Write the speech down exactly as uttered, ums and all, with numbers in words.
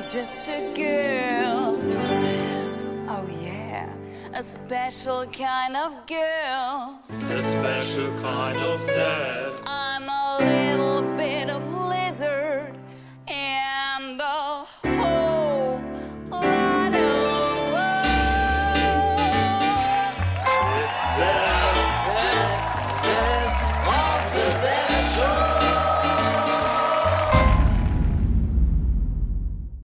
just a girl. Oh yeah, a special kind of girl. A special kind of Zev. I'm a little